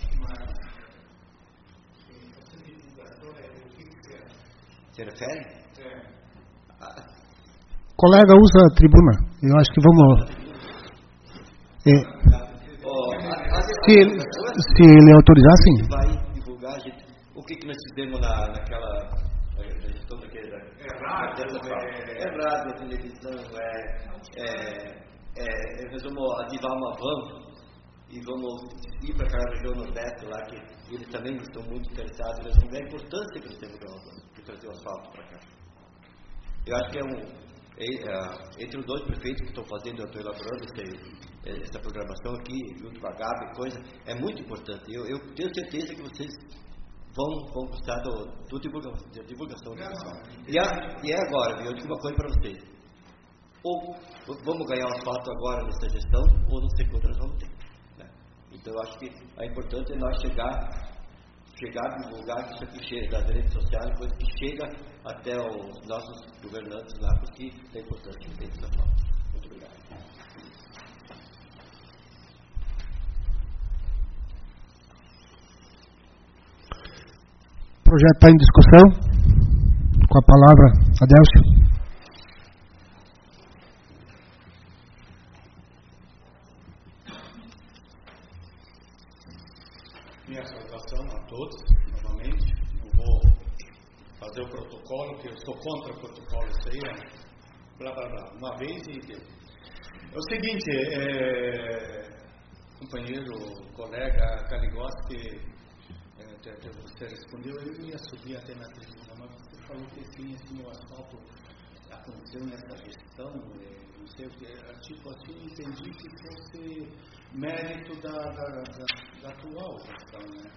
Se refere? É. Ah. Colega usa a tribuna. Eu acho que vamos. É, se, ele, se ele autorizar, sim. Vai divulgar, gente, o que, que nós fizemos na, naquela gestão daquele. É rádio, é, é rádio, é televisão, é, é, é. Nós vamos ativar uma van e vamos ir para aquela região nordeste lá, que eles também estão muito interessados. Eles vão ver a importância que nós temos de trazer o asfalto para cá. Eu acho que é um. Entre os dois prefeitos que estão fazendo, eu estou elaborando esse, essa programação aqui, junto com a Gabi e coisa, é muito importante. Eu, eu tenho certeza que vocês vão, vão gostar do, do divulgação, da divulgação do pessoal. E, a, e é agora, viu? Eu digo uma coisa para vocês. Ou vamos ganhar o asfalto agora nessa gestão, ou não sei quanto nós vamos ter. Né? Então eu acho que a importante é nós chegar, chegar a divulgar que isso aqui chega das redes sociais, coisa que chega até os nossos governantes lá, porque é importante que tem essa pauta. Muito obrigado. O projeto está em discussão. Com a palavra, Adélcio. Minha saudação a todos, novamente. Eu vou fazer o protocolo, que eu sou contra o protocolo, isso aí é blá blá blá, uma vez e deu. É o seguinte, é, companheiro, colega Kaligoski, é, você respondeu, eu ia subir até na tribuna, mas você falou que sim, assim, o asfalto aconteceu nessa gestão, é, não sei o que, tipo assim, entendi que fosse mérito da, da, da, da atual gestão, né?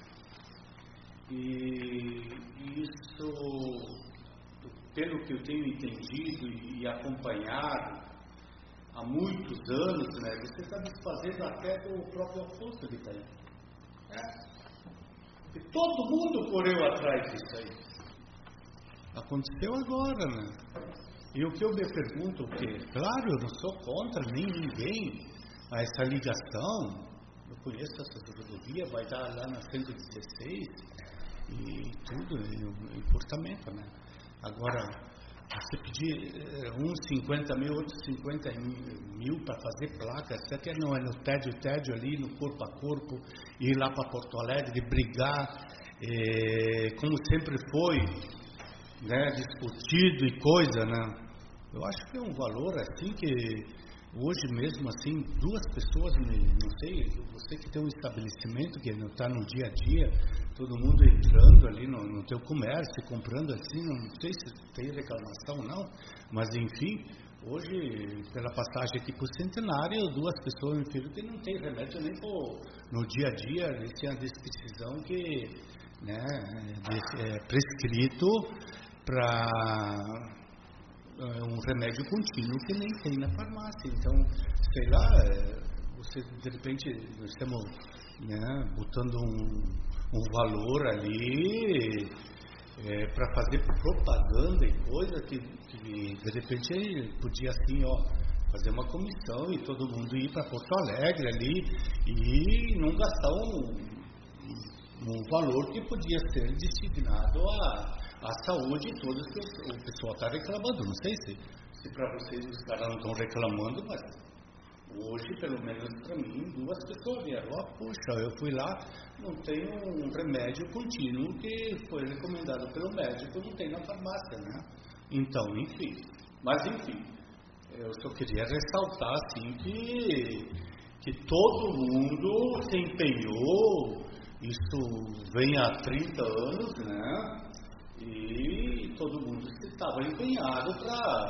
E isso, pelo que eu tenho entendido e acompanhado há muitos anos, né, você está desfazendo até do próprio Afonso de Itaim. É? E todo mundo correu atrás disso aí. Aconteceu agora, né? E o que eu me pergunto, que, claro, eu não sou contra nem ninguém a essa ligação. Eu conheço essa rodovia, vai dar lá na cento e dezesseis e tudo, e o encurtamento, né? Agora, você pedir uns cinquenta mil, outros cinquenta mil para fazer placa, isso aqui não é no tédio, tédio ali, no corpo a corpo, ir lá para Porto Alegre, brigar, é, como sempre foi, né, discutido e coisa, né? Eu acho que é um valor assim que hoje mesmo assim, duas pessoas, não sei, você que tem um estabelecimento que não está no dia a dia, todo mundo entrando ali no, no teu comércio, comprando assim, não sei se tem reclamação ou não, mas enfim, hoje, pela passagem aqui para o Centenário, duas pessoas me viram que não tem remédio nem pro, no dia a dia, eles têm a decisão que, né, é prescrito para um remédio contínuo que nem tem na farmácia. Então, sei lá, você, de repente, nós estamos, né, botando um, um valor ali é, para fazer propaganda e coisa que, que, de repente, podia assim, ó, fazer uma comissão e todo mundo ir para Porto Alegre ali e não gastar um, um valor que podia ser destinado a a saúde e todos que o pessoal está reclamando. Não sei se, se para vocês os caras não estão reclamando, mas hoje, pelo menos para mim, duas pessoas vieram. Ah, puxa, eu fui lá, não tem um remédio contínuo que foi recomendado pelo médico, não tem na farmácia, né? Então, enfim. Mas, enfim, eu só queria ressaltar, assim, que, que todo mundo se empenhou, isso vem há trinta anos, né? E todo mundo estava empenhado para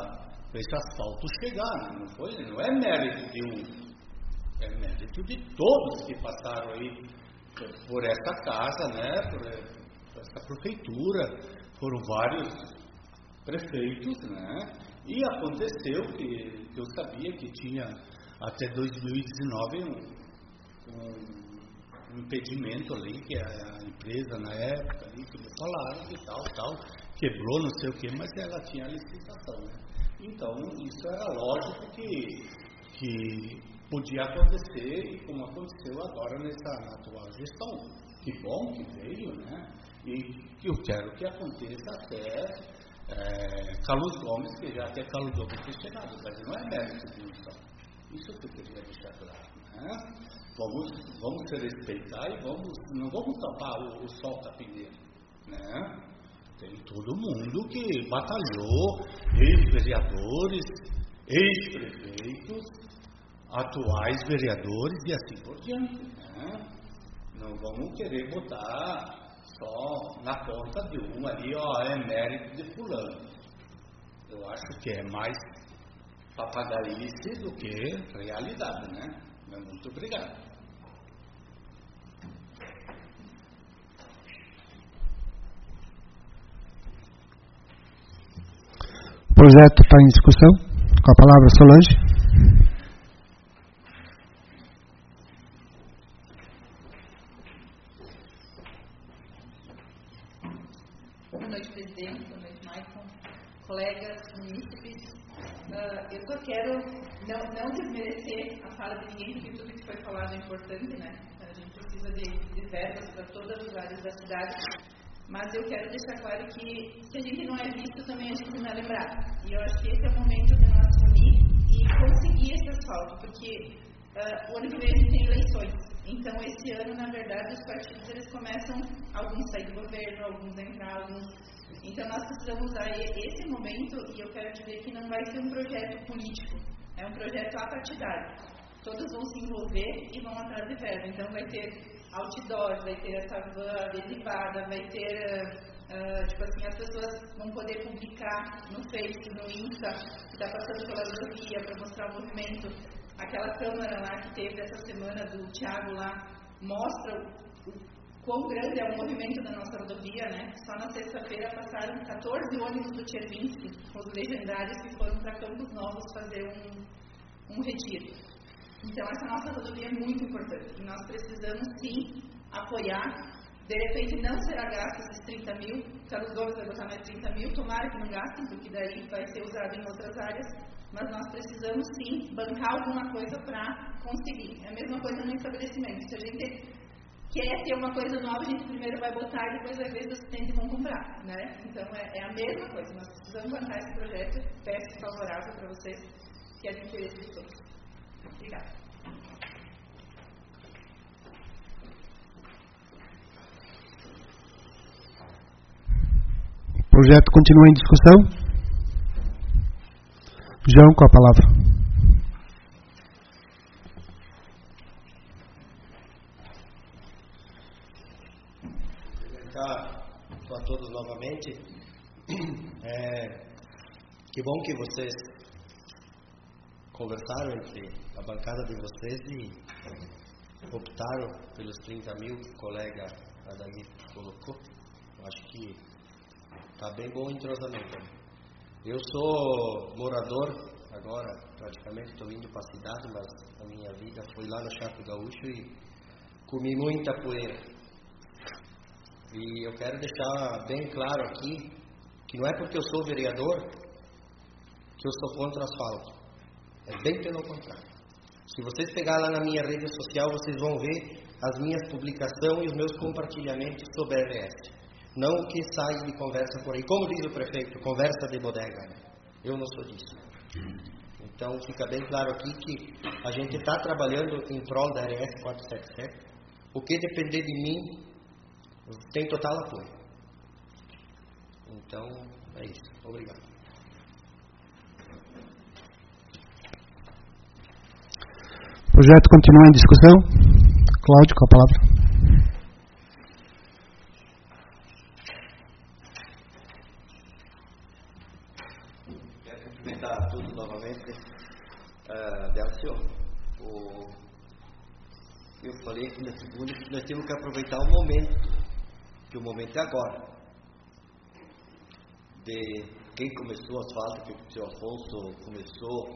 esse asfalto chegar, não foi? Não é mérito de um, é mérito de todos que passaram aí por essa casa, né? Por, por essa prefeitura, foram vários prefeitos, né? E aconteceu que, que eu sabia que tinha até dois mil e dezenove um, um, um impedimento ali, que a empresa na época ali, que me falaram que tal, tal, quebrou, não sei o que, mas ela tinha a licitação, né? Então, isso era lógico que, que podia acontecer, e como aconteceu agora nessa atual gestão. Que bom que veio, né? E que eu quero que aconteça até é, Carlos Gomes, que já até Carlos Gomes ter chegado, mas não é mérito de um só. Isso que eu queria deixar claro, né? Vamos, vamos se respeitar e vamos, não vamos tapar o, o sol tapineiro, né? Tem todo mundo que batalhou, ex-vereadores, ex-prefeitos, atuais vereadores e assim por diante, né? Não vamos querer botar só na conta de um ali, ó, é mérito de fulano. Eu acho que é mais papagaice do que realidade, né? Muito obrigado. O projeto está em discussão. Com a palavra, Solange. Boa noite, presidente. Boa noite, Maicon. Colegas, munícipes. Uh, eu só quero não, não desmerecer a fala de ninguém, porque tudo que foi falado é importante, né? A gente precisa de, de verbas para todas as áreas da cidade. Mas eu quero deixar claro que se a gente não é visto, também a gente não é lembrado. E eu acho que esse é o momento de nós assumir e conseguir esse asfalto, porque uh, o ano que vem a gente tem eleições. Então, esse ano, na verdade, os partidos eles começam, alguns sair do governo, alguns entrar, alguns... Então, nós precisamos usar esse momento, e eu quero dizer que não vai ser um projeto político, é um projeto apartidário. Todos vão se envolver e vão atrás de verba. Então, vai ter outdoors, vai ter essa van adesivada, vai ter, uh, tipo assim, as pessoas vão poder publicar no Face, no Insta, que está passando pela rodovia, para mostrar o movimento. Aquela câmera lá que teve essa semana do Thiago lá, mostra o, o quão grande é o movimento da nossa rodovia, né? Só na sexta-feira passaram catorze ônibus do Tchervinsky, os legendários que foram para Campos Novos fazer um, um retiro. Então, essa nossa rodovia é muito importante e nós precisamos, sim, apoiar. De repente, não será gasto esses trinta mil, Carlos Gomes vai botar mais trinta mil, tomara que não gastem, porque daí vai ser usado em outras áreas, mas nós precisamos, sim, bancar alguma coisa para conseguir. É a mesma coisa no estabelecimento. Se a gente quer ter uma coisa nova, a gente primeiro vai botar e depois vai ver se os assistentes vão comprar, né? Então, é, é a mesma coisa. Nós precisamos bancar esse projeto. Peço favorável para vocês, que é de interesse de todos. Obrigada. O projeto continua em discussão. João, com a palavra. Cumprimentar a todos novamente. É, que bom que vocês conversaram entre a bancada de vocês e optaram pelos trinta mil que o colega Adair colocou. Eu acho que está bem bom o entrosamento. Eu sou morador, agora praticamente estou indo para a cidade, mas a minha vida foi lá no Chaco Gaúcho e comi muita poeira. E eu quero deixar bem claro aqui que não é porque eu sou vereador que eu sou contra o asfalto. É bem pelo contrário. Se vocês pegarem lá na minha rede social, vocês vão ver as minhas publicações e os meus compartilhamentos sobre a R S. Não o que sai de conversa por aí. Como diz o prefeito, conversa de bodega. Né? Eu não sou disso. Então, fica bem claro aqui que a gente está trabalhando em prol da R S quatrocentos e setenta e sete. O que depender de mim, tem total apoio. Então, é isso. Obrigado. O projeto continua em discussão. Cláudio, com a palavra. Quero cumprimentar a todos Elcio, o, eu falei aqui na segunda que nós temos que aproveitar o momento, que o momento é agora. De quem começou o asfalto, que o seu Afonso começou,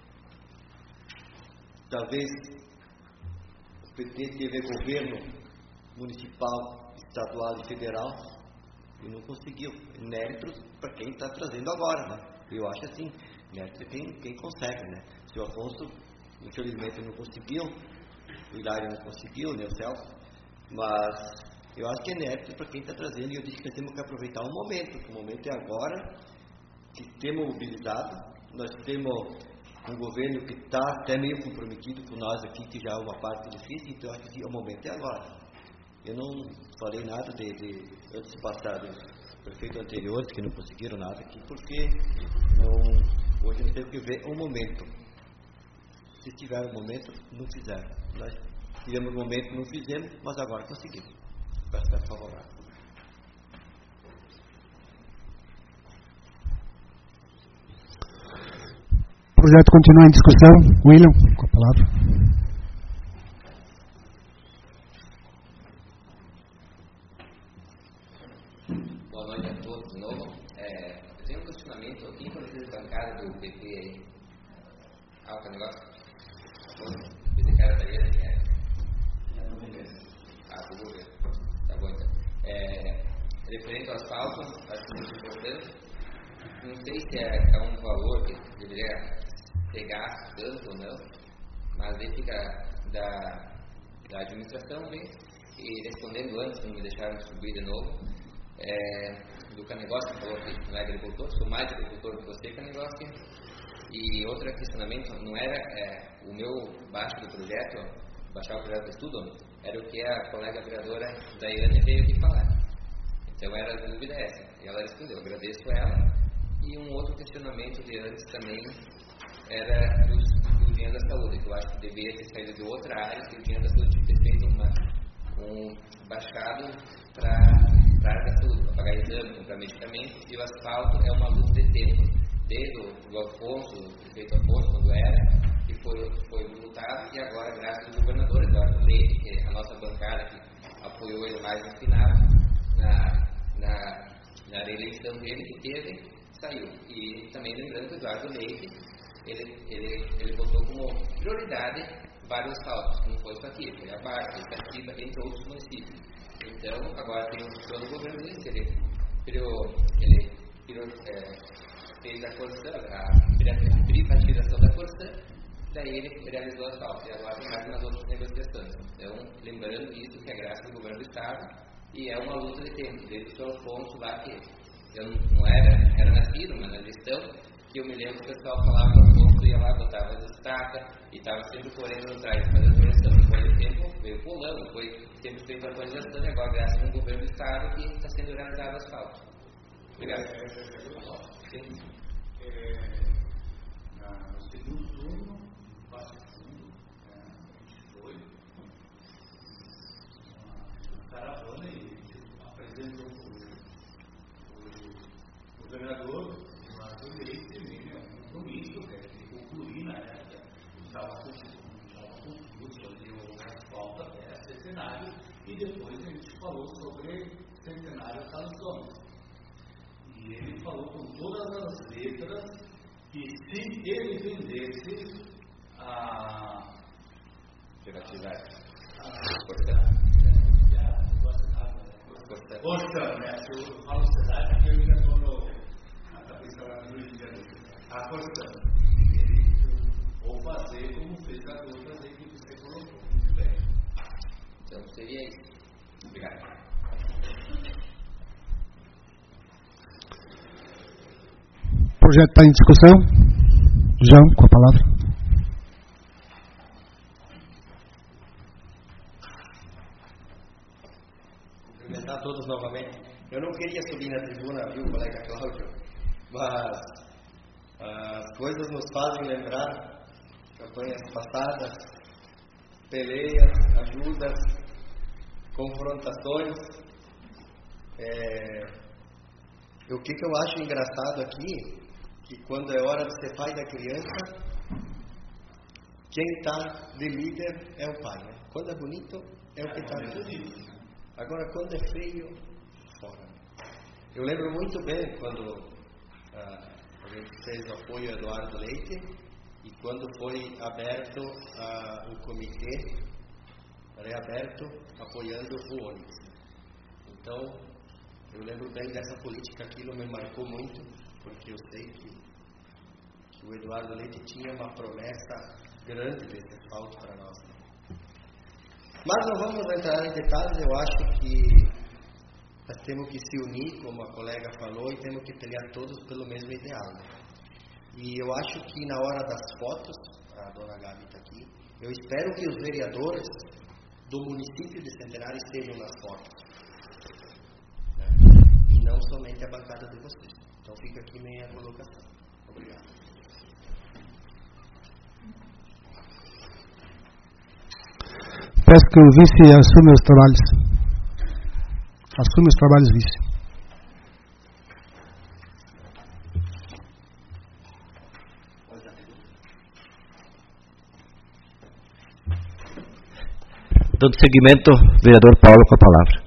talvez o P T teve governo municipal, estadual e federal e não conseguiu. Méritos para quem está trazendo agora, né? Eu acho assim, méritos é quem, quem consegue, né? O seu Afonso, infelizmente, não conseguiu, o Hilário não conseguiu, né, o Celso, mas eu acho que é mérito para quem está trazendo, e eu disse que nós temos que aproveitar o momento, que o momento é agora, que temos mobilizado, nós temos um governo que está até meio comprometido com nós aqui, que já é uma parte difícil, então eu acho que o momento é agora. Eu não falei nada de, de antes de passar dos prefeitos anteriores, que não conseguiram nada aqui, porque não, hoje nós temos que ver o momento. Se tiver um momento, não fizeram. Nós tivemos um momento, não fizemos, mas agora conseguimos. Peço que seja favorável. O projeto continua em discussão. William, com a palavra. Boa noite a todos de novo. É, eu tenho um questionamento. Quem conhece a bancada do P T aí? Ah, o negócio? Esse cara daí é. Ah, do governo. Tá bom então. É, referente ao asfalto, acho que é muito importante. Não sei se é, é um valor que deveria ser gasto tanto ou não, mas aí fica da, da administração bem. E respondendo antes, não me deixaram distribuir de novo, é, do Canegócio, que falou que não é agricultor, sou mais agricultor que você, Canegócio. E outro questionamento, não era é, o meu baixo do projeto, baixar o projeto de estudo, era o que a colega vereadora Daiane veio aqui falar. Então era a dúvida essa, e ela respondeu, agradeço ela. E um outro questionamento de antes também era do, do dinheiro da saúde, que eu acho que deveria ter saído de outra área, que o dinheiro da saúde tinha que ter feito uma, um baixado para a área da saúde, para pagar exame, comprar medicamentos, e o asfalto é uma luta de tempo. Desde o, o Afonso, o prefeito Afonso, quando era, que foi, foi lutado, e agora, graças ao governador Eduardo Leite, que é a nossa bancada que apoiou ele mais no final, na, na, na reeleição dele que teve, saiu. E também lembrando que o Eduardo Leite, ele, ele, ele botou como prioridade vários asfaltos, que não foi isso aqui, foi a Barca, Itatiba, entre outros municípios. Então, agora tem o plano do governo dele, ele, ele, ele é, fez a Corsã, a privatização da Corsã, daí ele realizou o asfalto, e agora tem mais umas outras negociações. Então, lembrando isso, que é graças ao governo do Estado, e é uma luta de tempo, desde o seu Afonso lá, que eu não era, era nascido, mas na gestão, que eu me lembro que o pessoal falava que o Afonso ia lá, botava as estacas, e estava sempre correndo atrás, fazendo correção. Depois do tempo, veio pulando, foi sempre feito a atualização, e agora, graças ao governo do Estado, que está sendo realizado o asfalto. Obrigado. Sim. É, no segundo turno, passo fundo, é, a gente foi uma caravana e apresentou o, o governador Eduardo Leite também, né, um compromisso que ele concluir na época, estava concluído sobre o asfalto até centenário, e depois a gente falou sobre centenário Carlos Gomes. E ele falou com todas as letras que se ele vendesse a privatizar a Corsã, né? Eu falo cidade porque eu ainda estou no, na cabeça lá do Rio de Janeiro. A Corsã, ou fazer como fez a outra lei que você colocou. Muito bem. Então seria isso. Obrigado. O projeto está em discussão. João, com a palavra. Cumprimentar todos novamente. Eu não queria subir na tribuna, viu, colega Cláudio, mas as coisas nos fazem lembrar campanhas passadas, peleias, ajudas, confrontações. É, o que, que eu acho engraçado aqui, que quando é hora de ser pai da criança, quem está de líder é o pai, né? Quando é bonito, é o que está de líder. Agora, quando é feio, fora. Eu lembro muito bem quando uh, a gente fez o apoio a Eduardo Leite e quando foi aberto uh, o comitê, reaberto, apoiando o Onix. Então, eu lembro bem dessa política, aquilo me marcou muito, porque eu sei que, que o Eduardo Leite tinha uma promessa grande desse asfalto para nós. Mas não vamos entrar em detalhes, eu acho que nós temos que se unir, como a colega falou, e temos que pelear todos pelo mesmo ideal. Né? E eu acho que na hora das fotos, a dona Gabi está aqui, eu espero que os vereadores do município de Centenário estejam nas fotos. Né? E não somente a bancada de vocês. Então fica aqui minha colocação. Obrigado. Peço que o vice assuma os trabalhos. Assume os trabalhos, vice. Dando seguimento, vereador Paulo com a palavra.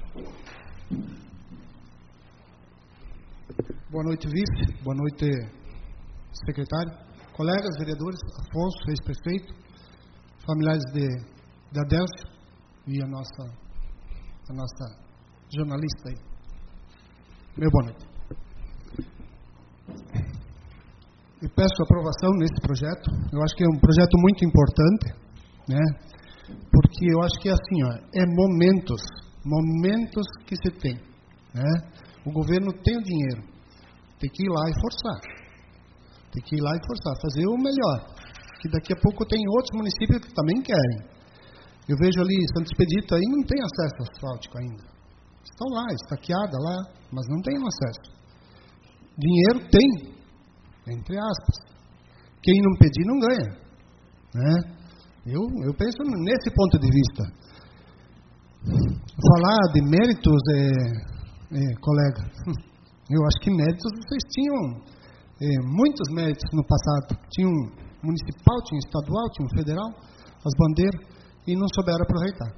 Boa noite, vice. Boa noite, secretário. Colegas, vereadores, Afonso, ex-prefeito, familiares de, de Adélcio e a nossa, a nossa jornalista aí. Meu boa noite. Eu peço aprovação nesse projeto. Eu acho que é um projeto muito importante, né? Porque eu acho que é assim, ó, é momentos, momentos que se tem, né? O governo tem o dinheiro, tem que ir lá e forçar, tem que ir lá e forçar, fazer o melhor, que daqui a pouco tem outros municípios que também querem. Eu vejo ali Santo Expedito aí não tem acesso asfáltico ainda, estão lá, estaqueada lá, mas não tem acesso. Dinheiro tem, entre aspas, quem não pedir não ganha, né? Eu, eu penso nesse ponto de vista. Falar de méritos, é, é, colega, eu acho que méritos vocês tinham, é, muitos méritos no passado. Tinha um municipal, tinha um estadual, tinha um federal, as bandeiras, e não souberam aproveitar.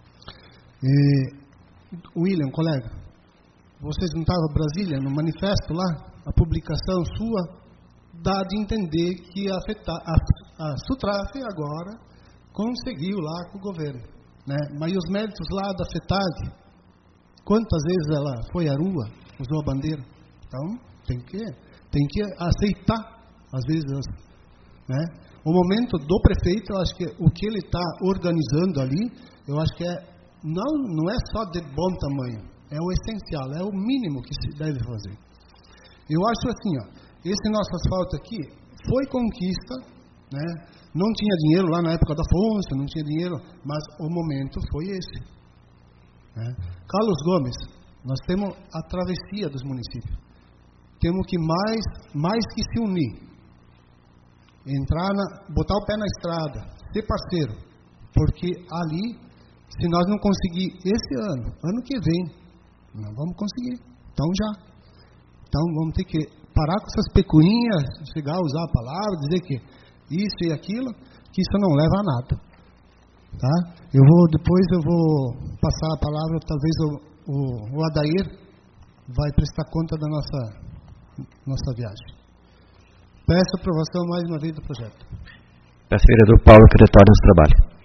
E, William, colega, vocês não estavam em Brasília, no manifesto lá, a publicação sua dá de entender que a, a, a Sutraf agora conseguiu lá com o governo, né? Mas os méritos lá da FETAG, quantas vezes ela foi à rua, usou a bandeira? Então, tem que, tem que aceitar, às vezes, né? O momento do prefeito, eu acho que o que ele está organizando ali, eu acho que é, não, não é só de bom tamanho, é o essencial, é o mínimo que se deve fazer. Eu acho assim, ó, esse nosso asfalto aqui foi conquista, né? Não tinha dinheiro lá na época da Afonso, não tinha dinheiro, mas o momento foi esse. Né? Carlos Gomes, nós temos a travessia dos municípios. Temos que mais, mais que se unir. Entrar na, botar o pé na estrada, ser parceiro. Porque ali, se nós não conseguir esse ano, ano que vem, não vamos conseguir. Então já. Então vamos ter que parar com essas pecuinhas, chegar a usar a palavra, dizer que isso e aquilo, que isso não leva a nada. Tá? Eu vou, depois eu vou passar a palavra, talvez o, o, o Adair vai prestar conta da nossa, nossa viagem. Peço aprovação mais uma vez do projeto. Peço ao vereador Paulo que retorne ao trabalho.